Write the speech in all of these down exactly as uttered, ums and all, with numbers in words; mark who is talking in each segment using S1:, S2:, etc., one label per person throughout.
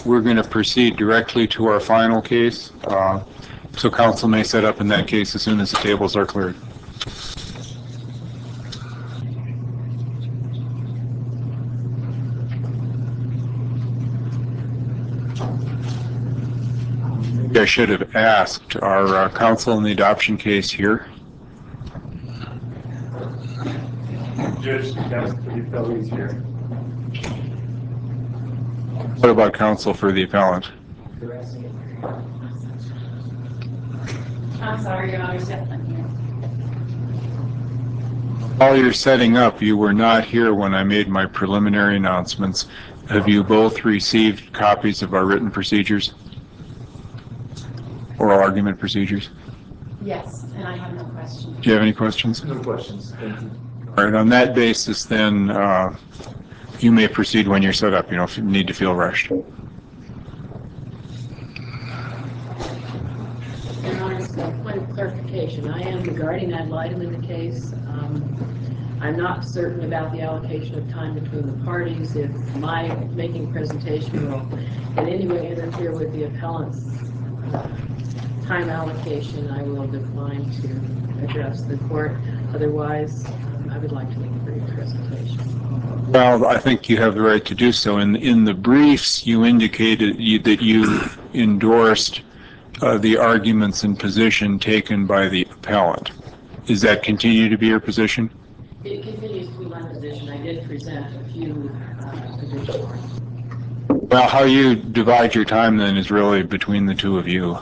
S1: we're going to proceed directly to our final case. Uh, so council may set up in that case as soon as the tables are cleared. I should have asked, our uh, counsel in the adoption case here?
S2: Judge, counsel for the appellant is here.
S1: What about counsel for the appellant?
S3: I'm sorry, Your Honor.
S1: While you're setting up, you were not here when I made my preliminary announcements. Have you both received copies of our written procedures? Oral argument procedures?
S3: Yes, and I have no questions.
S1: Do you have any questions?
S2: No questions. Thank you.
S1: All right, on that basis, then uh, you may proceed when you're set up. You don't need to feel rushed.
S3: Your Honor, just a point of clarification. I am the guardian ad litem in the case. Um, I'm not certain about the allocation of time between the parties. If my making presentation will in any way interfere with the appellant's uh, time allocation, I will decline to address the court. Otherwise, um, I would like to make a brief presentation.
S1: Well, I think you have the right to do so. In, in the briefs, you indicated you, that you endorsed uh, the arguments and position taken by the appellant. Does that continue to be your position?
S3: It continues to be my position. I did present a few uh, additional arguments.
S1: Well, how you divide your time then is really between the two of you.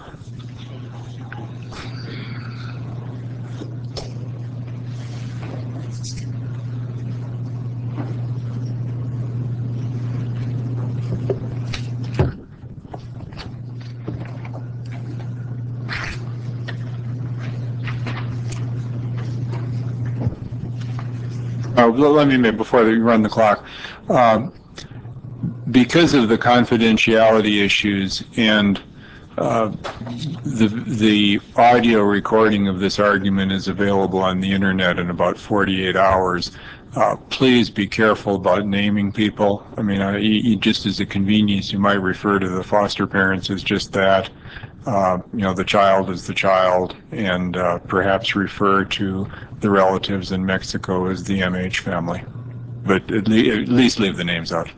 S1: Uh, let me make, before you run the clock, um, because of the confidentiality issues and uh, the the audio recording of this argument is available on the internet in about forty-eight hours. Uh, please be careful about naming people. I mean, uh, you, you, just as a convenience, you might refer to the foster parents as just that. Uh, you know, the child is the child, and uh, perhaps refer to the relatives in Mexico as the M H family. But at, le at least leave the names out.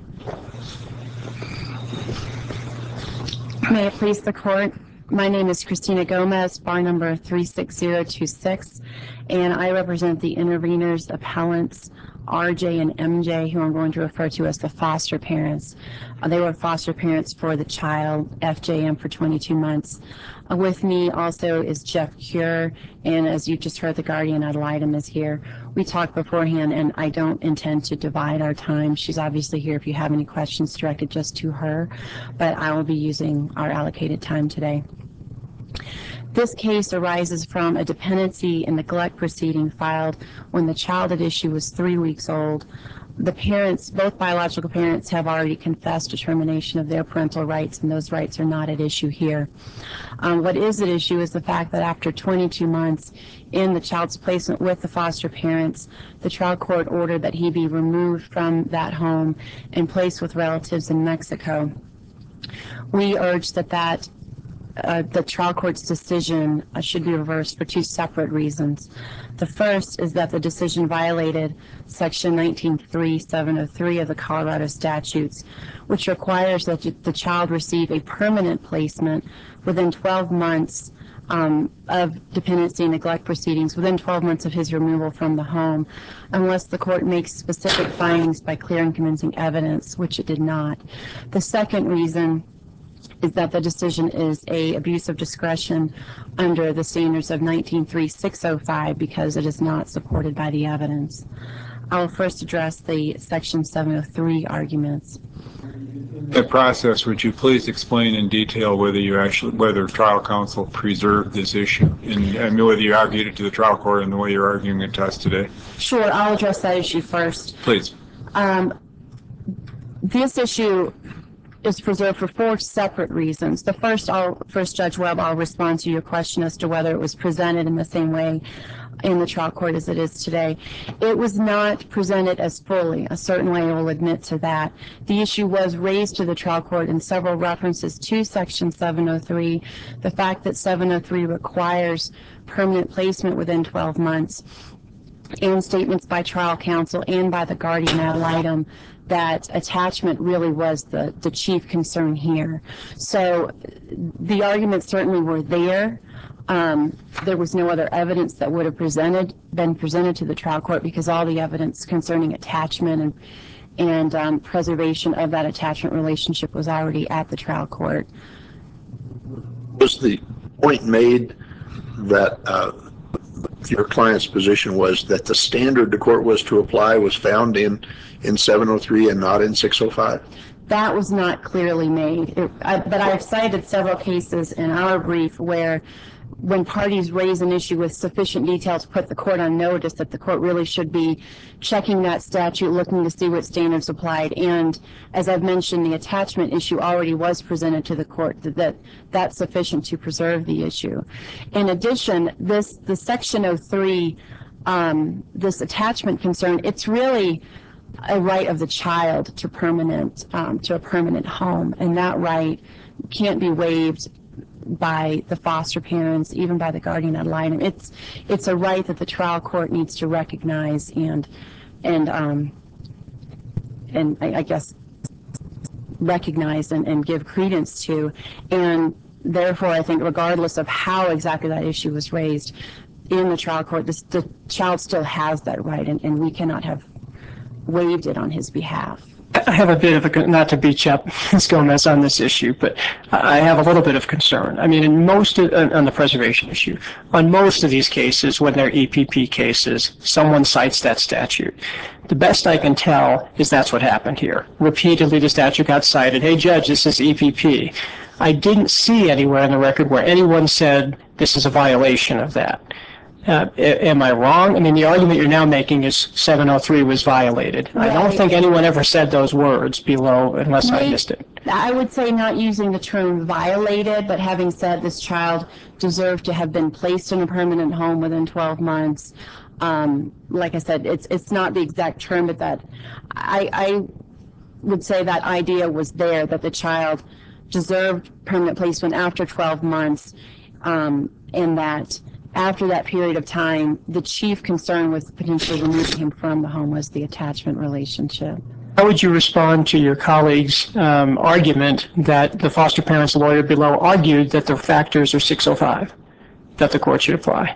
S4: May it please the court. My name is Christina Gomez, bar number three six zero two six, and I represent the interveners, appellants, R J and M J, who I'm going to refer to as the foster parents. Uh, they were foster parents for the child, F J M, for twenty-two months. Uh, with me also is Jeff Cure, and as you just heard, the guardian ad litem is here. We talked beforehand, and I don't intend to divide our time. She's obviously here if you have any questions directed just to her, but I will be using our allocated time today. This case arises from a dependency and neglect proceeding filed when the child at issue was three weeks old. The parents, both biological parents, have already confessed to termination of their parental rights, and those rights are not at issue here. Um, what is at issue is the fact that after twenty-two months in the child's placement with the foster parents, the trial court ordered that he be removed from that home and placed with relatives in Mexico. We urge that that Uh, the trial court's decision uh, should be reversed for two separate reasons. The first is that the decision violated Section nineteen three seven oh three of the Colorado statutes, which requires that the child receive a permanent placement within twelve months um, of dependency and neglect proceedings, within twelve months of his removal from the home, unless the court makes specific findings by clear and convincing evidence, which it did not. The second reason is that the decision is a abuse of discretion under the standards of nineteen three six oh five because it is not supported by the evidence. I will first address the Section seven oh three arguments.
S1: The process, would you please explain in detail whether you actually, whether trial counsel preserved this issue, and, and whether you argued it to the trial court in the way you're arguing it to us today?
S4: Sure, I'll address that issue first.
S1: Please.
S4: Um, this issue is preserved for four separate reasons. The first, I'll, first, Judge Webb, I'll respond to your question as to whether it was presented in the same way in the trial court as it is today. It was not presented as fully. I certainly will admit to that. The issue was raised to the trial court in several references to Section seven oh three, the fact that seven oh three requires permanent placement within twelve months, and statements by trial counsel and by the guardian ad litem that attachment really was the, the chief concern here. So the arguments certainly were there. Um, there was no other evidence that would have presented been presented to the trial court because all the evidence concerning attachment and and um, preservation of that attachment relationship was already at the trial court.
S5: Was the point made that uh, your client's position was that the standard the court was to apply was found in in seven oh three and not in six oh five?
S4: That was not clearly made, it, I, but I've cited several cases in our brief where when parties raise an issue with sufficient detail to put the court on notice that the court really should be checking that statute, looking to see what standards applied. And as I've mentioned, the attachment issue already was presented to the court, that, that that's sufficient to preserve the issue. In addition, this the Section oh three, um, this attachment concern, it's really a right of the child to permanent um, to a permanent home, and that right can't be waived by the foster parents, even by the guardian ad litem. It's it's a right that the trial court needs to recognize and and um, and I, I guess recognize and, and give credence to, and therefore I think regardless of how exactly that issue was raised in the trial court, this, the child still has that right, and, and we cannot have waived it on his behalf.
S6: I have a bit of a, not to beat you up, Miz Gomez, on this issue, but I have a little bit of concern. I mean, in most of, on the preservation issue, on most of these cases, when they're E P P cases, someone cites that statute. The best I can tell is that's what happened here. Repeatedly, the statute got cited. Hey, judge, this is E P P. I didn't see anywhere in the record where anyone said this is a violation of that. Uh, am I wrong? I mean, the argument you're now making is seven oh three was violated. Right. I don't think anyone ever said those words below, unless Maybe, I missed it.
S4: I would say not using the term violated, but having said this child deserved to have been placed in a permanent home within twelve months. Um, like I said, it's it's not the exact term, but that I, I would say that idea was there, that the child deserved permanent placement after twelve months, um, and that after that period of time, the chief concern with potentially removing him from the home was the attachment relationship.
S6: How would you respond to your colleague's um, argument that the foster parent's lawyer below argued that the factors are six oh five, that the court should apply?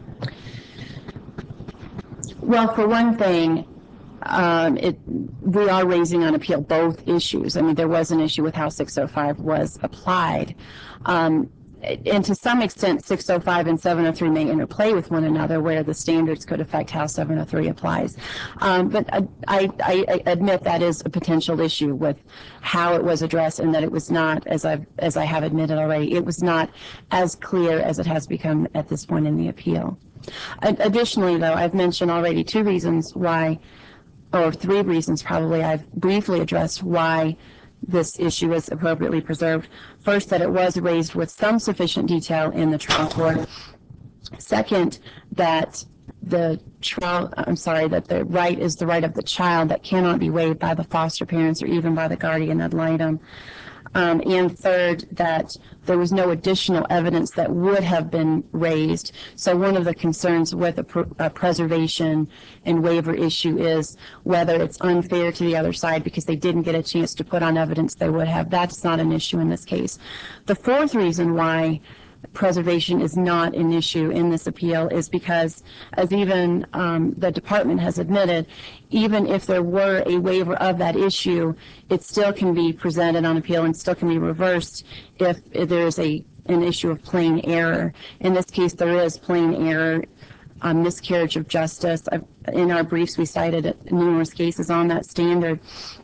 S4: Well, for one thing, um, it, we are raising on appeal both issues. I mean, there was an issue with how six oh five was applied. Um, And to some extent, six oh five and seven oh three may interplay with one another, where the standards could affect how seven oh three applies. Um, but I, I, I admit that is a potential issue with how it was addressed, and that it was not, as I've as I have admitted already, it was not as clear as it has become at this point in the appeal. Additionally, though, I've mentioned already two reasons why, or three reasons probably. I've briefly addressed why this issue is appropriately preserved. First, that it was raised with some sufficient detail in the trial court. Second, that the trial, I'm sorry, that the right is the right of the child that cannot be waived by the foster parents or even by the guardian ad litem. Um, and third, that there was no additional evidence that would have been raised. So one of the concerns with a, pr a preservation and waiver issue is whether it's unfair to the other side because they didn't get a chance to put on evidence they would have. That's not an issue in this case. The fourth reason why preservation is not an issue in this appeal is because, as even um, the department has admitted, even if there were a waiver of that issue, it still can be presented on appeal and still can be reversed if, if there is a an issue of plain error. In this case, there is plain error, um, miscarriage of justice. I've, in our briefs, we cited numerous cases on that standard.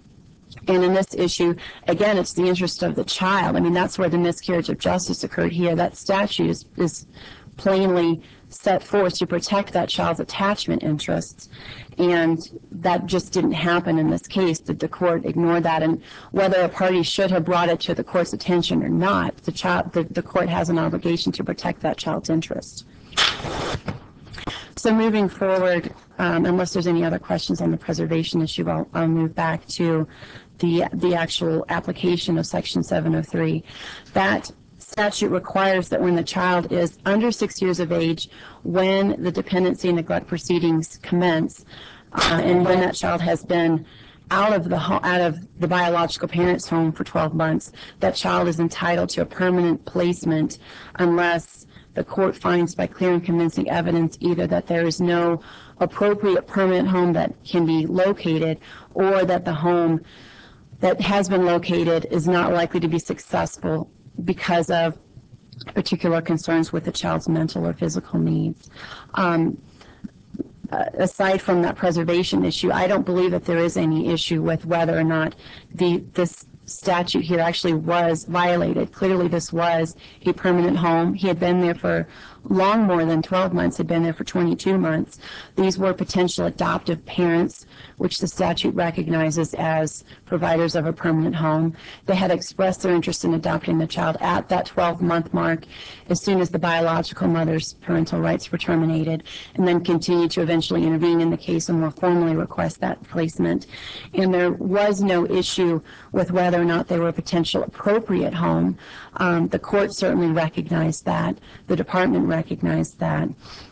S4: And in this issue, again, it's the interest of the child. I mean, that's where the miscarriage of justice occurred here. That statute is, is plainly set forth to protect that child's attachment interests. And that just didn't happen in this case. That the court ignored that. And whether a party should have brought it to the court's attention or not, the, child, the, the court has an obligation to protect that child's interest. So moving forward, um, unless there's any other questions on the preservation issue, I'll, I'll move back to the the actual application of Section seven oh three. That statute requires that when the child is under six years of age, when the dependency and neglect proceedings commence, uh, and when that child has been out of the ho- out of the biological parent's home for twelve months, that child is entitled to a permanent placement unless the court finds by clear and convincing evidence either that there is no appropriate permanent home that can be located, or that the home that has been located is not likely to be successful because of particular concerns with the child's mental or physical needs. Um, uh, aside from that preservation issue, I don't believe that there is any issue with whether or not the this statute here actually was violated. Clearly this was a permanent home. He had been there for long more than twelve months, had been there for twenty-two months. These were potential adoptive parents, which the statute recognizes as providers of a permanent home. They had expressed their interest in adopting the child at that twelve-month mark as soon as the biological mother's parental rights were terminated, and then continued to eventually intervene in the case and more formally request that placement. And there was no issue with whether or not they were a potential appropriate home. Um, the court certainly recognized that. The department recognized that.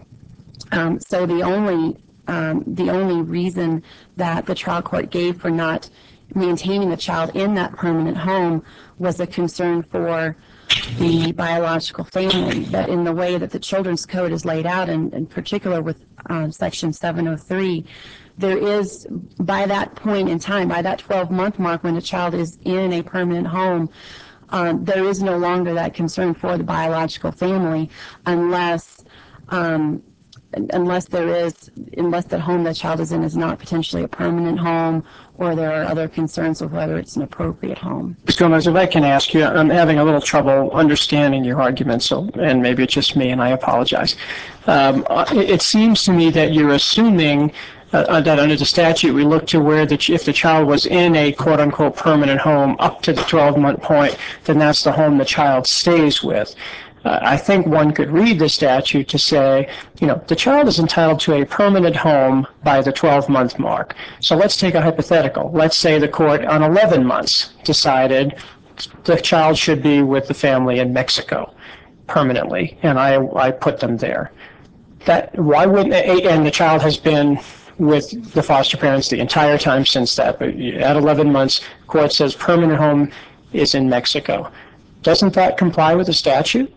S4: Um, so the only um, the only reason that the trial court gave for not maintaining the child in that permanent home was a concern for the biological family. But in the way that the Children's Code is laid out, and in particular with um, Section seven oh three, there is, by that point in time, by that twelve-month mark when a child is in a permanent home, um, there is no longer that concern for the biological family unless um, unless there is, unless the home the child is in is not potentially a permanent home, or there are other concerns with whether it's an appropriate home.
S6: Miz Gomez, if I can ask you, I'm having a little trouble understanding your argument, so, and maybe it's just me, and I apologize. Um, it, it seems to me that you're assuming uh, that under the statute we look to where the, if the child was in a quote-unquote permanent home up to the twelve-month point, then that's the home the child stays with. Uh, I think one could read the statute to say, you know, the child is entitled to a permanent home by the twelve-month mark. So let's take a hypothetical. Let's say the court on eleven months decided the child should be with the family in Mexico permanently, and I, I put them there. That, why wouldn't, and the child has been with the foster parents the entire time since that, but at eleven months, court says permanent home is in Mexico. Doesn't that comply with the statute?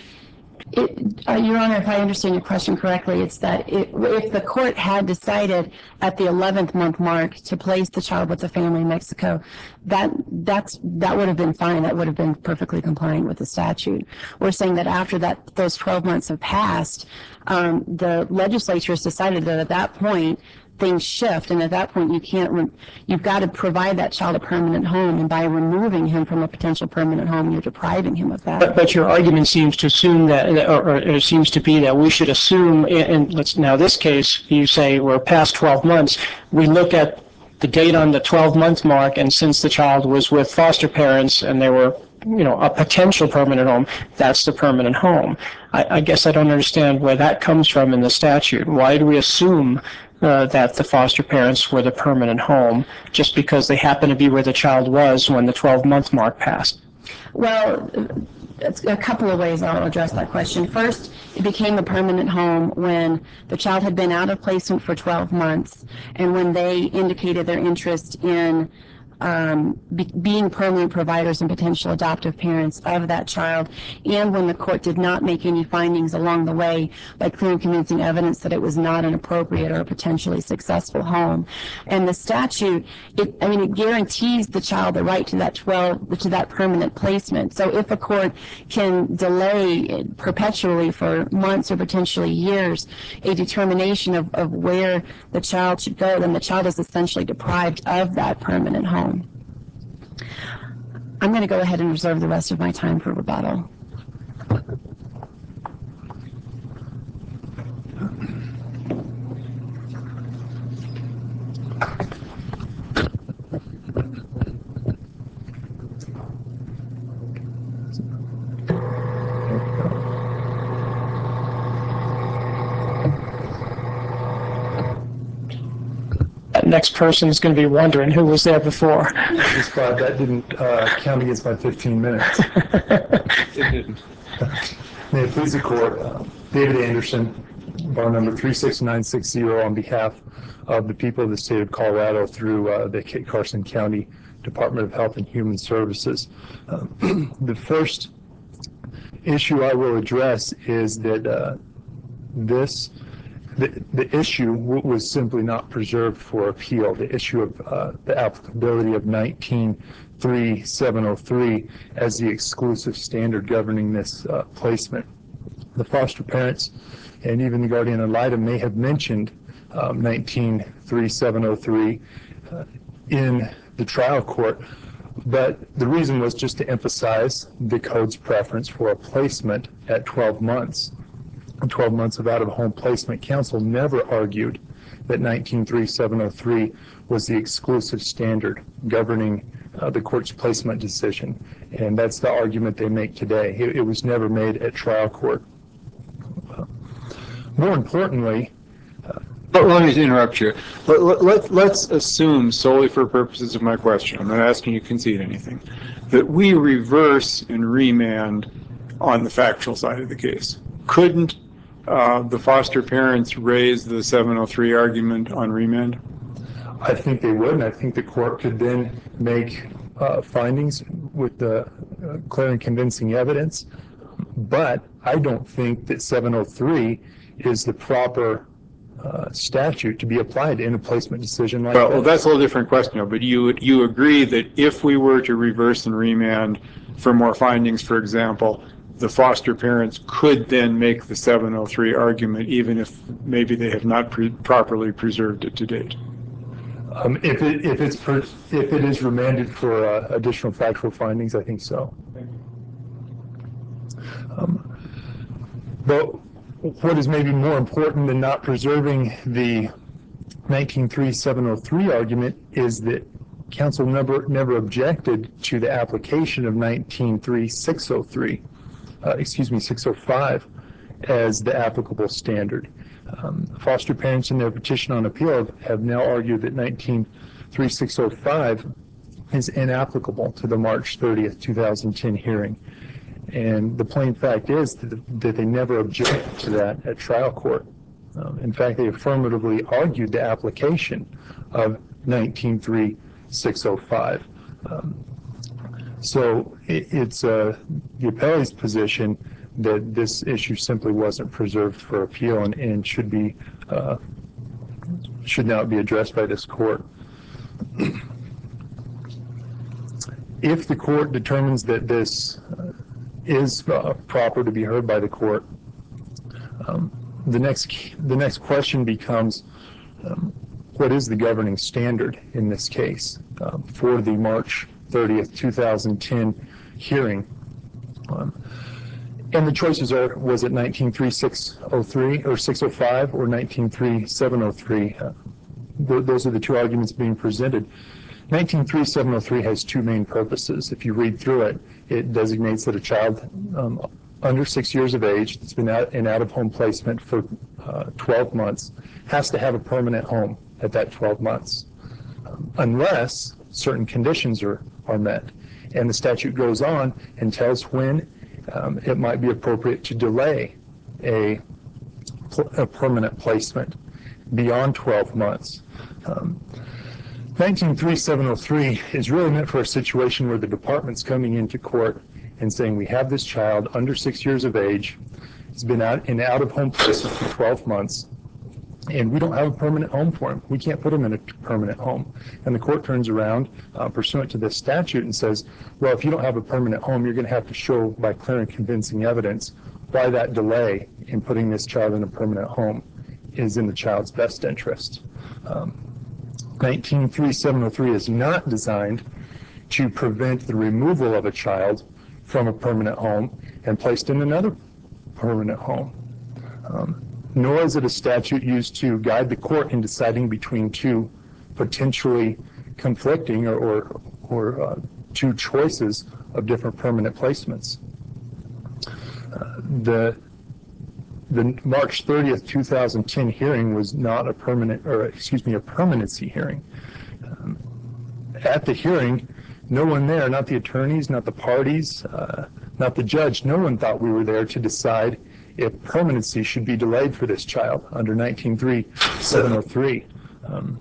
S4: It, uh, Your Honor, if I understand your question correctly, it's that it, if the court had decided at the eleventh month mark to place the child with the family in Mexico, that that's that would have been fine. That would have been perfectly compliant with the statute. We're saying that after that those twelve months have passed, um, the legislature has decided that at that point things shift, and at that point you can't. Re- you've got to provide that child a permanent home, and by removing him from a potential permanent home, you're depriving him of that.
S6: But, but your argument seems to assume that, or, or it seems to be that we should assume, and let's now this case, you say we're past twelve months, we look at the date on the twelve-month mark, and since the child was with foster parents and they were, you know, a potential permanent home, that's the permanent home. I, I guess I don't understand where that comes from in the statute. Why do we assume uh, that the foster parents were the permanent home just because they happen to be where the child was when the twelve-month mark passed?
S4: Well, it's a couple of ways I'll address that question. First, it became a permanent home when the child had been out of placement for twelve months, and when they indicated their interest in um, be, being permanent providers and potential adoptive parents of that child, and when the court did not make any findings along the way by clear and convincing evidence that it was not an appropriate or a potentially successful home. And the statute, it, I mean, it guarantees the child the right to that twelve to that permanent placement. So if a court can delay perpetually for months or potentially years a determination of, of where the child should go, then the child is essentially deprived of that permanent home. I'm going to go ahead and reserve the rest of my time for rebuttal.
S6: that next person is going to be wondering who was there before.
S2: Just glad that didn't uh, count against my fifteen minutes.
S1: It didn't.
S2: May it please the court, uh, David Anderson, bar number three six nine six zero, on behalf of the people of the state of Colorado through uh, the Kit Carson County Department of Health and Human Services. Uh, the first issue I will address is that uh, this The, the issue w- was simply not preserved for appeal. The issue of uh, the applicability of nineteen three seven oh three as the exclusive standard governing this uh, placement. The foster parents and even the guardian ad litem may have mentioned um, nineteen three seven oh three uh, in the trial court, but the reason was just to emphasize the code's preference for a placement at twelve months. twelve months of out-of-home placement. Counsel never argued that nineteen three seven oh three was the exclusive standard governing uh, the court's placement decision, and that's the argument they make today. It, it was never made at trial court. Uh, more importantly,
S1: But let me interrupt you. Let, let, let- let's assume, solely for purposes of my question, I'm not asking you to concede anything, that we reverse and remand on the factual side of the case. Couldn't uh, the foster parents raise the seven oh three argument on remand?
S2: I think they would, and I think the court could then make uh, findings with the uh, clear and convincing evidence, but I don't think that seven oh three is the proper uh, statute to be applied in a placement decision like
S1: Well,
S2: that.
S1: well, that's a little different question, but you you agree that if we were to reverse and remand for more findings, for example, the foster parents could then make the seven oh three argument, even if maybe they have not pre- properly preserved it to date.
S2: Um, if it if it's per, if it is remanded for uh, additional factual findings, I think so. Um, but what is maybe more important than not preserving the nineteen three seven oh three argument is that counsel never never objected to the application of nineteen three six oh three, uh, excuse me, six oh five as the applicable standard. Um, foster parents in their petition on appeal have, have now argued that nineteen three six oh five is inapplicable to the March thirtieth two thousand ten hearing. And the plain fact is that, the, that they never objected to that at trial court. Um, in fact, they affirmatively argued the application of nineteen three six oh five. Um, so it, it's uh, the appellee's position that this issue simply wasn't preserved for appeal and, and should be uh, should not be addressed by this court. If the court determines that this uh, is uh, proper to be heard by the court, um, the next the next question becomes, um, what is the governing standard in this case um, for the March thirtieth two thousand ten hearing? Um, and the choices are: was it nineteen three six oh three or six oh five or nineteen three seven oh three? Uh, th- those are the two arguments being presented. nineteen three seven oh three has two main purposes. If you read through it, it designates that a child um, under six years of age that's been out in out-of-home placement for uh, twelve months has to have a permanent home at that twelve months, um, unless certain conditions are, are met. And the statute goes on and tells when um, it might be appropriate to delay a, a permanent placement beyond twelve months. Um, nineteen three seven oh three is really meant for a situation where the department's coming into court and saying, we have this child under six years of age, he's been out in out-of-home placement for twelve months, and we don't have a permanent home for him. We can't put him in a permanent home. And the court turns around uh, pursuant to this statute and says, well, if you don't have a permanent home, you're going to have to show by clear and convincing evidence why that delay in putting this child in a permanent home is in the child's best interest. Um, nineteen three seven oh three is not designed to prevent the removal of a child from a permanent home and placed in another permanent home. Um, nor is it a statute used to guide the court in deciding between two potentially conflicting or, or, or uh, two choices of different permanent placements. Uh, the the March thirtieth, two thousand ten hearing was not a permanent, or excuse me, a permanency hearing. Um, at the hearing, no one there, not the attorneys, not the parties, uh, not the judge, no one thought we were there to decide if permanency should be delayed for this child under nineteen three seven oh three. Um,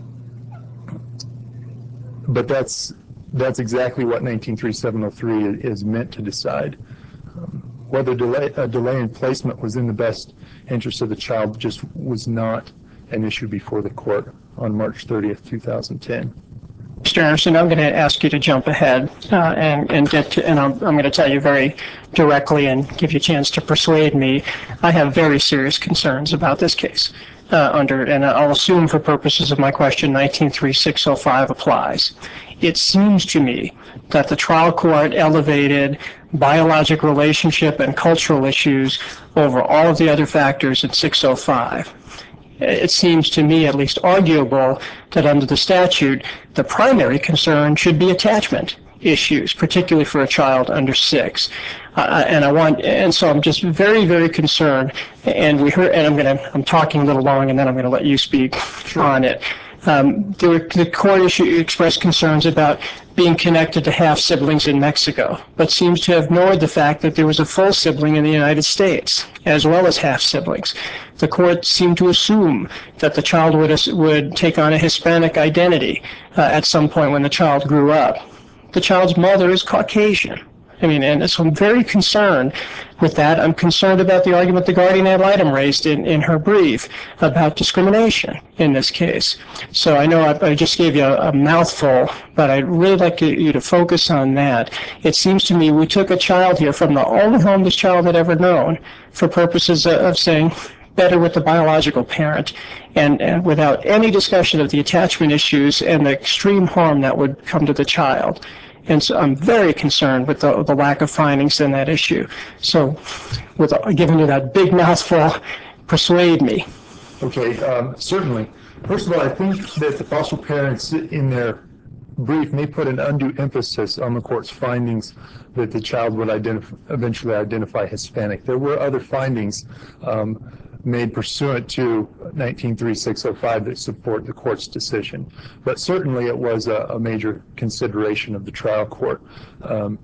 S2: but that's that's exactly what nineteen three seven oh three is meant to decide. Um, whether delay, a delay in placement was in the best interest of the child just was not an issue before the court on March thirtieth, two thousand ten.
S6: Mister Anderson, I'm going to ask you to jump ahead uh, and, and get to, and I'm, I'm going to tell you very directly and give you a chance to persuade me. I have very serious concerns about this case. Uh, under, and I'll assume for purposes of my question, nineteen three six oh five applies. It seems to me that the trial court elevated biologic relationship and cultural issues over all of the other factors in six oh five. It seems to me at least arguable that under the statute, the primary concern should be attachment issues, particularly for a child under six. Uh, and I want, and so I'm just very, very concerned. And we heard, and I'm going to, I'm talking a little long, and then I'm going to let you speak sure. on it. Um, the, the court issue expressed concerns about being connected to half siblings in Mexico, but seems to have ignored the fact that there was a full sibling in the United States, as well as half siblings. The court seemed to assume that the child would, would take on a Hispanic identity uh, at some point when the child grew up. The child's mother is Caucasian. I mean, and so I'm very concerned with that. I'm concerned about the argument the guardian ad litem raised in, in her brief about discrimination in this case. So I know I, I just gave you a, a mouthful, but I'd really like you to focus on that. It seems to me we took a child here from the only home this child had ever known for purposes of, of saying better with the biological parent, and, and without any discussion of the attachment issues and the extreme harm that would come to the child. And so I'm very concerned with the, the lack of findings in that issue. So with giving you that big mouthful, persuade me.
S2: Okay, um, certainly. First of all, I think that the foster parents in their brief may put an undue emphasis on the court's findings that the child would identif- eventually identify Hispanic. There were other findings um, made pursuant to nineteen three six oh five that support the court's decision. But certainly it was a, a major consideration of the trial court. Um,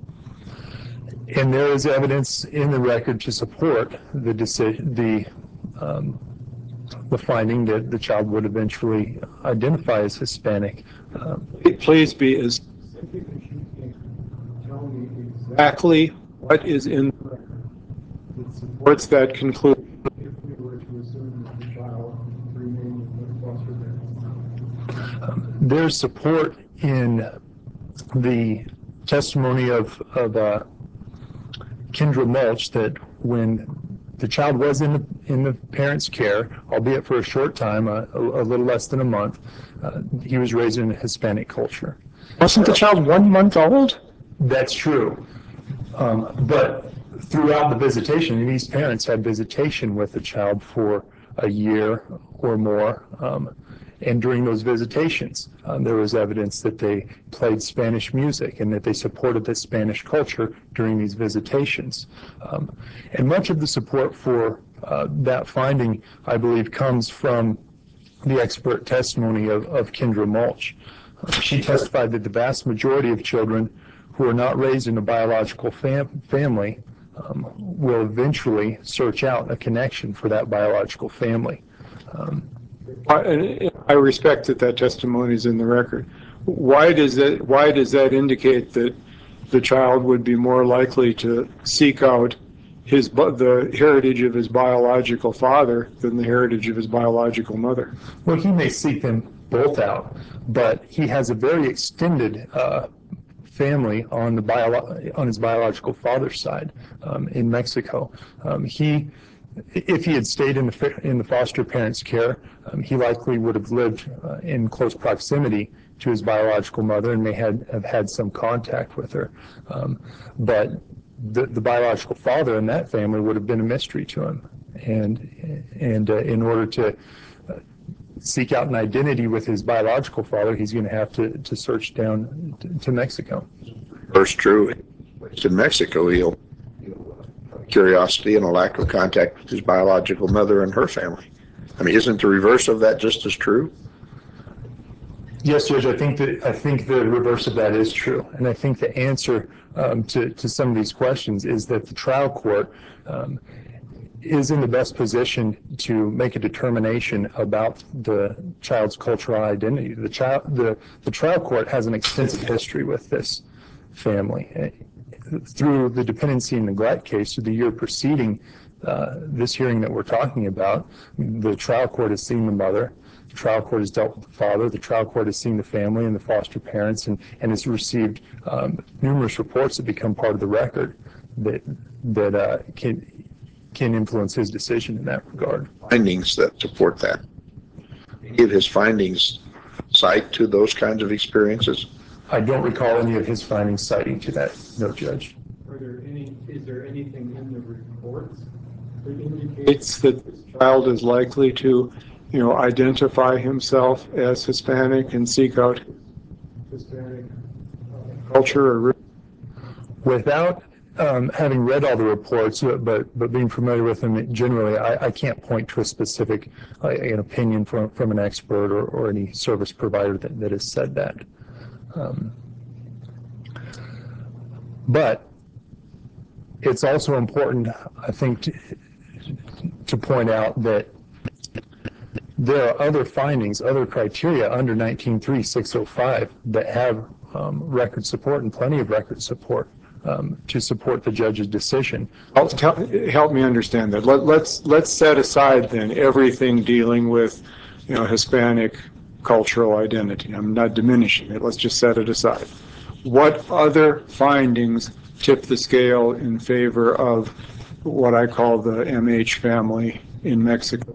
S2: and there is evidence in the record to support the decision, the um, the finding that the child would eventually identify as Hispanic. Um,
S1: Please be as specific as you can. Tell me exactly what is in the record that supports that conclusion. If we were to assume that the child remained with foster parents.
S2: Um, there's support in the testimony of, of uh, Kendra Mulch that when the child was in the, in the parent's care, albeit for a short time, uh, a, a little less than a month, uh, he was raised in a Hispanic culture.
S6: Wasn't the child one month old?
S2: That's true. Um, but throughout the visitation, these parents had visitation with the child for a year or more. Um, and during those visitations, um, there was evidence that they played Spanish music and that they supported the Spanish culture during these visitations. Um, and much of the support for uh, that finding, I believe, comes from the expert testimony of, of Kendra Mulch. Uh, she testified that the vast majority of children who are not raised in a biological fam- family um, will eventually search out a connection for that biological family. Um,
S1: I, I respect that that testimony is in the record. Why does that, why does that indicate that the child would be more likely to seek out his, the heritage of his biological father than the heritage of his biological mother?
S2: Well, he may seek them both out, but he has a very extended uh, family on the bio- on his biological father's side um, in Mexico. Um, he, if he had stayed in the in the foster parents' care, um, he likely would have lived uh, in close proximity to his biological mother and may had, have had some contact with her. Um, but the, the biological father in that family would have been a mystery to him, and and uh, in order to uh, seek out an identity with his biological father, he's going to have to, to search down to, to Mexico.
S5: First true, it's in Mexico, he'll, he'll curiosity and a lack of contact with his biological mother and her family. I mean, isn't the reverse of that just as true?
S2: Yes, Judge, I think that I think the reverse of that is true. And I think the answer um, to, to some of these questions is that the trial court um, is in the best position to make a determination about the child's cultural identity. The child, the, the trial court has an extensive history with this family. Through the dependency and neglect case, through the year preceding uh, this hearing that we're talking about, the trial court has seen the mother, the trial court has dealt with the father, the trial court has seen the family and the foster parents, and, and has received um, numerous reports that become part of the record that, that uh, can, can influence his decision in that regard.
S5: Findings that support that. Any of his findings cite to those kinds of experiences?
S2: I don't recall any of his findings citing to that, no, Judge.
S7: Are there any, is there anything in the reports that indicates that this child is likely to, you know, identify himself as Hispanic and seek out Hispanic uh, culture or?
S2: Without um, having read all the reports, but but being familiar with them generally, I, I can't point to a specific uh, an opinion from, from an expert or, or any service provider that, that has said that. Um, but it's also important, I think, to, to point out that there are other findings, other criteria under nineteen three six oh five that have um, record support and plenty of record support um, to support the judge's decision.
S7: I'll tell, help me understand that. Let, let's let's set aside then everything dealing with, you know, Hispanic cultural identity. I'm not diminishing it. Let's just set it aside. What other findings tip the scale in favor of what I call the M H family in Mexico?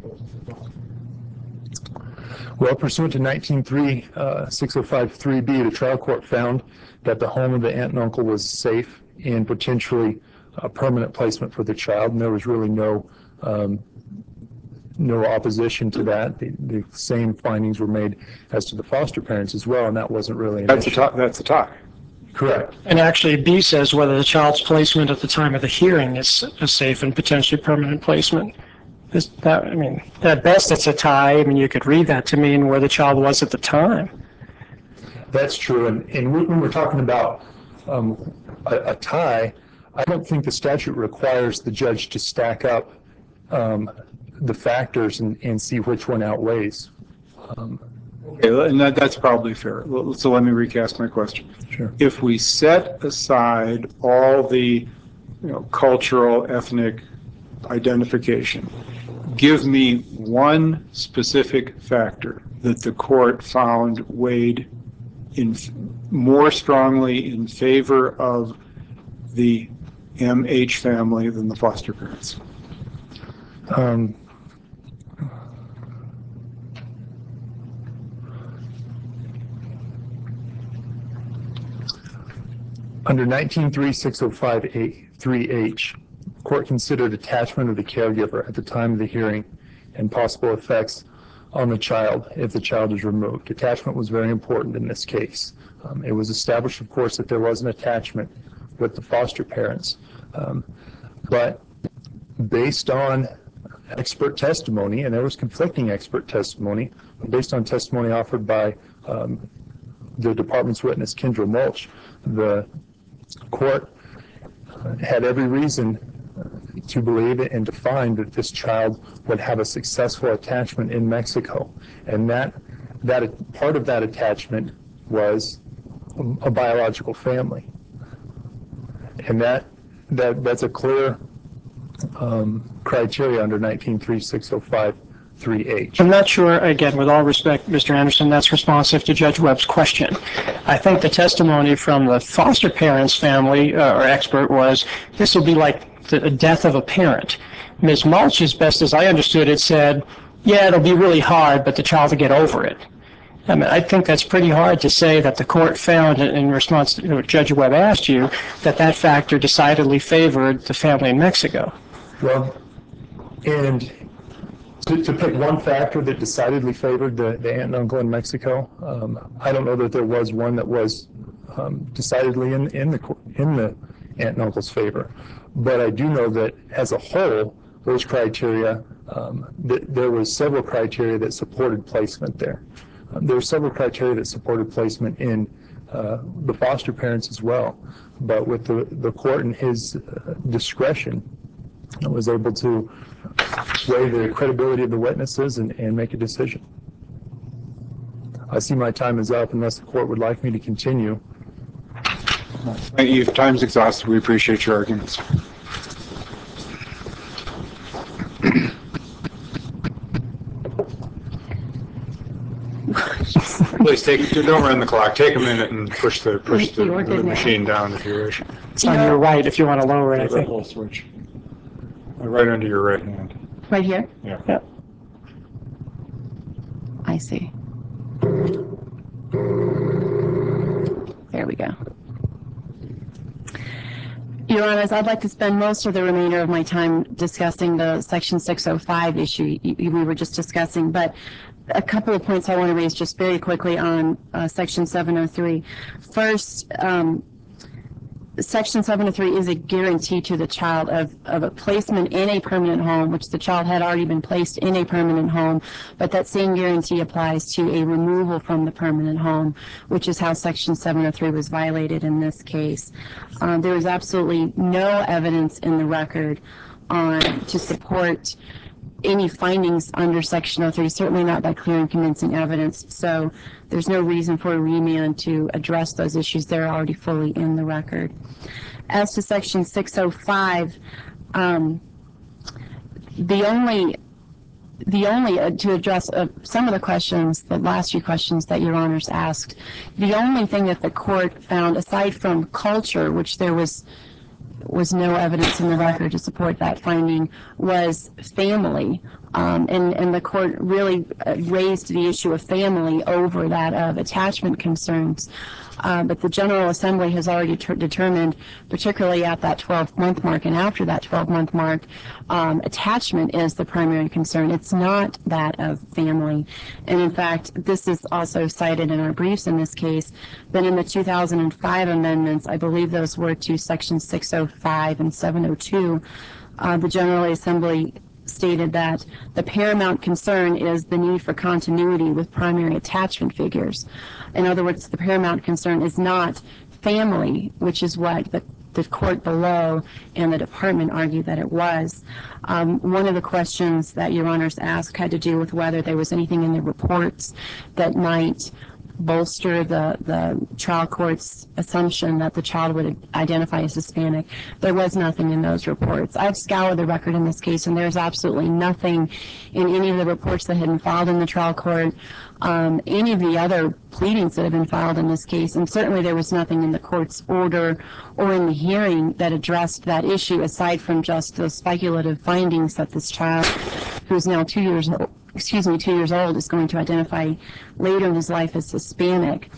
S2: Well, pursuant to nineteen three six oh five three B, the trial court found that the home of the aunt and uncle was safe and potentially a permanent placement for the child, and there was really no um, no opposition to that. The, the same findings were made as to the foster parents as well, and that wasn't really an
S7: That's
S2: issue.
S7: a tie. That's a tie.
S2: Correct.
S6: And actually, B says whether the child's placement at the time of the hearing is a safe and potentially permanent placement. Is that, I mean, at best it's a tie. I mean, you could read that to mean where the child was at the time.
S2: That's true. And, and when we're talking about um, a, a tie, I don't think the statute requires the judge to stack up um, the factors and, and see which one outweighs. Um,
S7: Okay, and that, that's probably fair. So let me recast my question.
S2: Sure.
S7: If we set aside all the, you know, cultural, ethnic identification, give me one specific factor that the court found weighed in more strongly in favor of the M H family than the foster parents.
S2: Um, Under nineteen three six oh five three H, court considered attachment of the caregiver at the time of the hearing and possible effects on the child if the child is removed. Attachment was very important in this case. Um, it was established, of course, that there was an attachment with the foster parents, um, but based on expert testimony, and there was conflicting expert testimony, based on testimony offered by um, the department's witness, Kendra Mulch, the court had every reason to believe it and to find that this child would have a successful attachment in Mexico. And that, that part of that attachment was a biological family. And that, that that's a clear um, criteria under nineteen three six oh five three H.
S6: I'm not sure, again, with all respect, Mister Anderson, that's responsive to Judge Webb's question. I think the testimony from the foster parents family uh, or expert was this will be like the death of a parent. Miz Mulch, as best as I understood it, said, yeah, it'll be really hard, but the child will get over it. I mean, I think that's pretty hard to say that the court found, in response to what Judge Webb asked you, that that factor decidedly favored the family in Mexico.
S2: Well, and to, to pick one factor that decidedly favored the, the aunt and uncle in Mexico, um, I don't know that there was one that was um, decidedly in, in the in the aunt and uncle's favor. But I do know that as a whole, those criteria, um, th- there was several criteria that supported placement there. Um, there were several criteria that supported placement in uh, the foster parents as well. But with the, the court and his uh, discretion, I was able to weigh the credibility of the witnesses and, and make a decision. I see my time is up unless the court would like me to continue.
S7: Your time's exhausted. We appreciate your arguments. Please take, don't run the clock. Take a minute and push the push the,
S4: You
S7: the
S4: did
S7: machine down if you wish.
S6: It's on your right if you want to lower it, I
S7: That
S6: think.
S7: whole switch. Right under your right hand.
S4: Right here?
S7: Yeah.
S6: Yeah.
S4: I see. There we go. Your Honors, I'd like to spend most of the remainder of my time discussing the Section six oh five issue y- we were just discussing, but a couple of points I want to raise just very quickly on uh, Section seven oh three. First, um, Section seven oh three is a guarantee to the child of, of a placement in a permanent home, which the child had already been placed in a permanent home, but that same guarantee applies to a removal from the permanent home, which is how Section seven oh three was violated in this case. Um, there is absolutely no evidence in the record on to support any findings under Section oh three, certainly not by clear and convincing evidence. So there's no reason for a remand to address those issues. They're already fully in the record. As to Section six oh five, um, the only the only uh, to address uh, some of the questions, the last few questions that Your Honors asked, the only thing that the court found, aside from culture, which there was was no evidence in the record to support that finding, was family. Um, and, and the court really uh, raised the issue of family over that of attachment concerns. Uh, but the General Assembly has already ter- determined, particularly at that twelve-month mark and after that twelve-month mark, um, attachment is the primary concern. It's not that of family. And in fact, this is also cited in our briefs in this case, but in the two thousand five amendments, I believe those were to Section six oh five and seven oh two, uh, the General Assembly stated that the paramount concern is the need for continuity with primary attachment figures. In other words, the paramount concern is not family, which is what the, the court below and the department argued that it was. Um, one of the questions that Your Honors asked had to do with whether there was anything in the reports that might bolster the, the trial court's assumption that the child would identify as Hispanic. There was nothing in those reports. I've scoured the record in this case, and there's absolutely nothing in any of the reports that had been filed in the trial court, um, any of the other pleadings that have been filed in this case, and certainly there was nothing in the court's order or in the hearing that addressed that issue, aside from just the speculative findings that this child, who is now two years old, excuse me, two years old, is going to identify later in his life as Hispanic.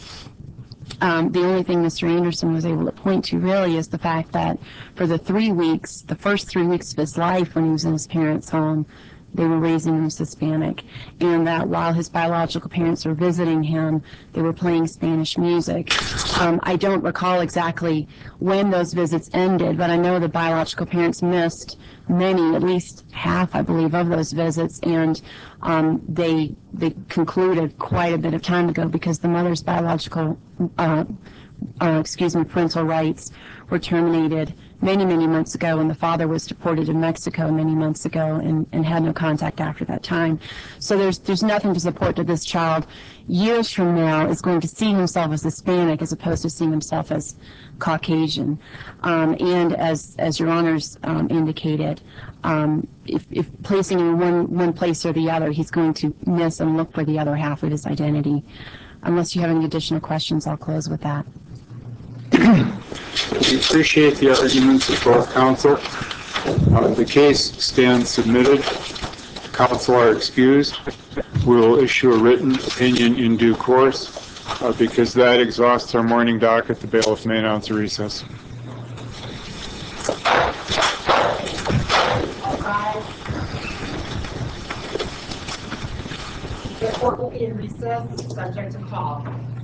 S4: Um, the only thing Mister Anderson was able to point to really is the fact that for the three weeks, the first three weeks of his life when he was in his parents' home, they were raising him as Hispanic, and that while his biological parents were visiting him, they were playing Spanish music. Um, I don't recall exactly when those visits ended, but I know the biological parents missed many, at least half, I believe, of those visits, and um, they they concluded quite a bit of time ago because the mother's biological, uh, uh, excuse me, parental rights were terminated many, many months ago, and the father was deported to Mexico many months ago and, and had no contact after that time. So there's there's nothing to support that this child, years from now, is going to see himself as Hispanic as opposed to seeing himself as Caucasian. Um, and as as Your Honors um, indicated, um, if, if placing him in one, one place or the other, he's going to miss and look for the other half of his identity. Unless you have any additional questions, I'll close with that.
S7: We appreciate the arguments of both counsel. Uh, the case stands submitted. Counsel are excused. We will issue a written opinion in due course. Uh, because that exhausts our morning docket, the bailiff may announce a recess.
S3: The court will be in recess, subject to call.